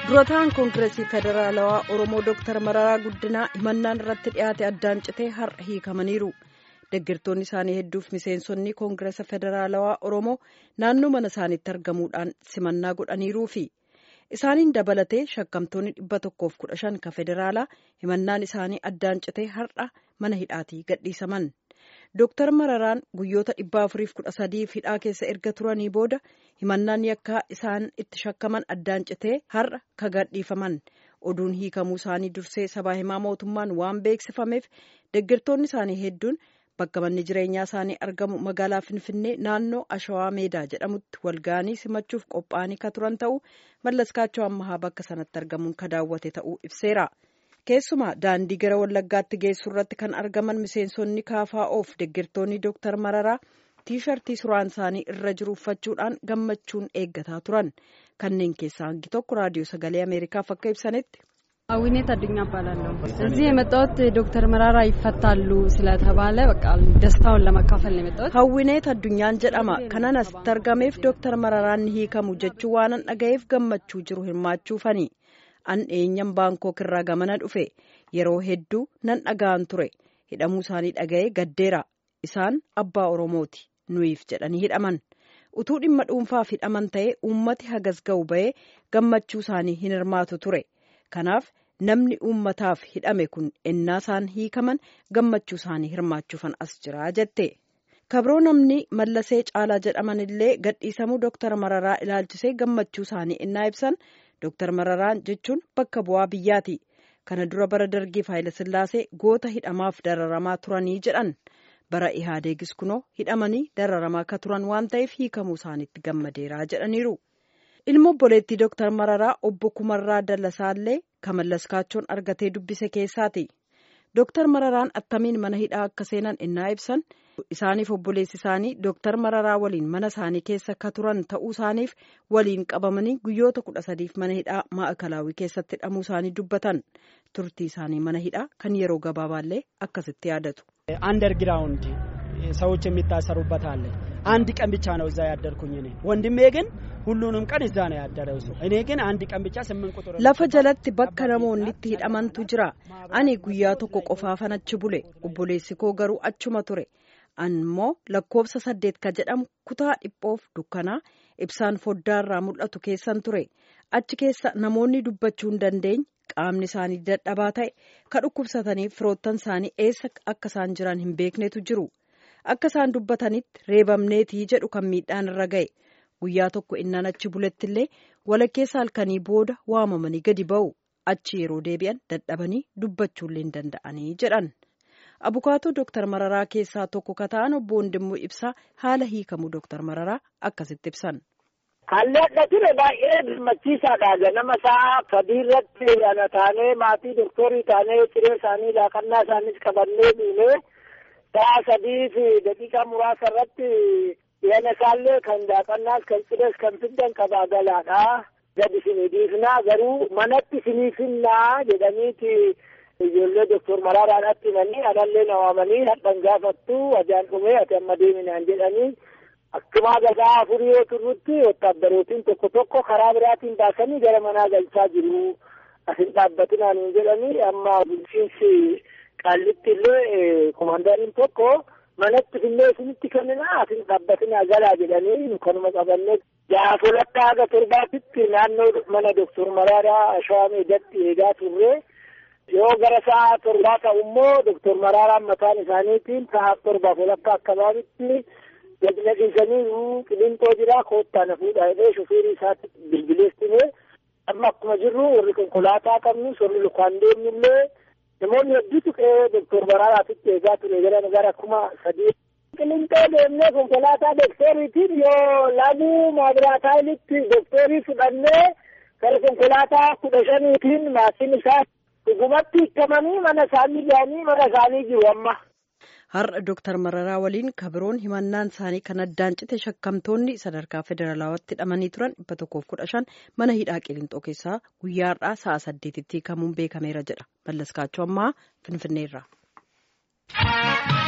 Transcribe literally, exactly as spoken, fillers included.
Durataan Koongireesii Federaalawaa Oromoo Dooktar Mararaa Guddinaa himannaan irratti dhiyaate addaan citee har'a hiikamaniiru. Deeggartoonni isaanii hedduuf miseensonni Koongireesa Federaalawaa Oromoo naannoo mana isaaniitti argamuudhaan simannaa godhaniiruufi isaaniin dabalatee shakkamtoonni dhibba tokkoof kudha shan ka federaalaa himannaan isaanii addaan citee har'a mana hidhaatii gadhiisaman. Dooktar Mararaan guyyoota dhibba afuriif kudha sadiif hidhaa keessa erga turanii booda himannaan yakkaa isaan itti shakkaman addaan citee har'a ka gadhiifaman. Oduun hiikamuu isaanii dursee sabaa himaa mootummaan waan beeksifameef deeggartoonni isaanii hedduun bakka manni jireenyaa isaanii argamu magaalaa Finfinnee naannoo Ashawaa Meedaa jedhamutti walga'anii simachuuf qophaa'anii ka turan ta'uu Mallaskaachoo Ammahaa bakka sanatti argamuun ka daawwate ta'uu ibseera. Keessumaa daandii gara Wallaggaatti geessu irratti kan argaman miseensonni kaafaa'oof deeggartoonni Dooktar Mararaa tiishartii suuraan isaanii irra jiru uffachuudhaan gammachuun eeggataa turan. Kanneen keessaa hangi tokko raadiyoo sagalee Ameerikaaf akka ibsanitti. አዊኔት አዱኛ እባላለሁ እዚህ የመጣሁት ዶክተር መራራ ይፈታሉ ስለተባለ በቃ ደስታውን ለማካፈል ነው የመጣሁት ሀዊኔት አዱኛን ጀዳማ ከናናስ ተርጋሜፍ ዶክተር መራራን ሂከሙ ጀቹ ዋናን አጋይፍ ገመቹ ጅሩ hirmaachuu fani an eenyam baankok irraa gamana dhufe yeroo hedduu nan dhagaan ture hidhamuu isaanii dhagaye gaddeera isaan abbaa oromooti nuyiif jedhanii hidhaman utuu dhimma dhuunfaaf hidhaman ta'e uummati hagas ga'u ba'ee gammachuu isaanii hin hirmaatu ture. Kanaaf namni uummataaf hidhame kun ennaasaan hiikaman gammachuu isaanii hirmaachuufan as jira jette. Kabroo namni Mallasee Caalaa jedhaman illee gadhiisamuu Dooktar Mararaa ilaalchisee gammachuu isaanii innaa ibsan Dooktar Mararaan jechuun bakka bu'aa biyyaati. Kana dura bara Dargiif Hayilasillaasee goota hidhamaaf dararamaa turanii jedhan. Bara Ihaadeegis kunoo hidhamanii dararamaa ka turan waan ta'eef hiikamuu isaaniitti gammadeeraa jedhaniiru. Ilmoo obboleettii Dooktar Mararaa obbo Kumarraa Dallasaallee kan Mallaskaachoon argatee dubbise keessaati. Dooktar Mararaan attamiin mana hidhaa akka seenan innaa ibsan isaaniif obboleessi isaanii Dooktar Mararaa waliin mana isaanii keessa ka turan ta'uu isaaniif waliin qabamanii guyyoota kudha sadiif mana hidhaa Maa'akalaawii keessatti hidhamuu isaanii dubbatan. Turtii isaanii mana hidhaa kan yeroo gabaabaallee akkasitti yaadatu. አንደርግራውንድ ሰዎች የሚታሰሩበት አለ አንድ ቀን ብቻ ነው እዛ ያደርኩኝ እኔ ወንድሜ ግን ሁሉንም ቀን እዛ ነው ያደረው እኔ ግን አንድ ቀን ብቻ ስምንት ቁጥር lafa jalatti bakka namoonni itti hidhamantu jira ani guyyaa tokko qofaafan achi bule obboleessi koo garuu achuma ture ammoo lakkoofsa saddeet ka jedhamu kutaa dhiphoof dukkanaa ibsaan foddaarraa mul'atu keessan ture achi keessa namoonni dubbachuu hin dandeenye qaamni isaanii dadhabaa ta'e ka dhukkubsatanii firoottan isaanii eessa akka isaan jiran hin beeknetu jiru. Akka isaan dubbatanitti reebamneetii jedhu kan miidhaan irra ga'e guyyaa tokko innaan achi bulettillee walakkeessa halkanii booda waamamanii gadi ba'u achi yeroo deebi'an dadhabanii dubbachuullee hin danda'anii jedhan. Abukaatoo Dooktar Mararaa keessaa tokko ka ta'an obbo Wandimmoo Ibsaa haala hiikamuu Dooktar Mararaa akkasitti ibsan. Haalli akka ture baay'ee gammachiisaadha. Ganama sa'a sadii irratti ana taanee maatii dooktorii taanee ciree isaanii laaqannaa isaaniis qabannee dhiinee sa'a sadii fi daqiiqaa muraasa irratti yana isaallee kan laaqannaas kan cirees kan fiddan qabaa galaadha. Gadi isinii dhiifnaa garuu manatti isinii finnaa jedhaniiti ijoollee Dooktor Mararaadhaatti himanii anallee na waamanii hadhan gaafattu ajaan dhumee ati amma deeminaan jedhanii. Akkuma gagaa afurii yoo turrutti wotaaddarootiin tokko tokko karaa biraatiin baasanii gara manaa galchaa jiru. Asin dhaabbatinaan hin jedhanii amma bulchiinsi qaallitti illee komaandariin tokko manatti fillee isinitti kenninaa asin dhaabbatinaa galaa jedhanii kanuma qabannee jaafolatti haga torbaatitti naannoo mana Dooktor Mararaa Ashawaa Meedaatti eegaa turre. Yoo gara sa'a torbaa ta'u immoo Dooktor Mararaan mataan isaaniitiin sa'a torbaaf walakkaa akkabaabitti gadi naqiisanii qilintoo jira koottaa na fuudhaa jedhee shofeerii isaatti bilbileessine amma akkuma jirru warri konkolaataa qabnu warri lukaan deemnillee namoonni hedduutu qe'ee Dooktor Mararaatitti eegaa ture gara gara kuma sadii. Qilintoo deemnee konkolaataa dooktoriitiin yoo laguu maabiraataayilitti dooktorii fudhannee gara konkolaataa kudha shaniitiin maatiin isaa dhugumatti hiikamanii mana isaanii ga'anii mana isaanii jiru amma. Har'a Dooktar Mararaa waliin kabiroon himannaan isaanii kan addaan cite shakkamtoonni sadarkaa federaalawaatti hidhamanii turan dhibba tokkoof kudha shan mana hidhaa Qilintoo keessaa guyyaa har'aa sa'a saddeetitti hiikamuun beekameera jedha Mallaskaachoo Ammahaa Finfinneerraa.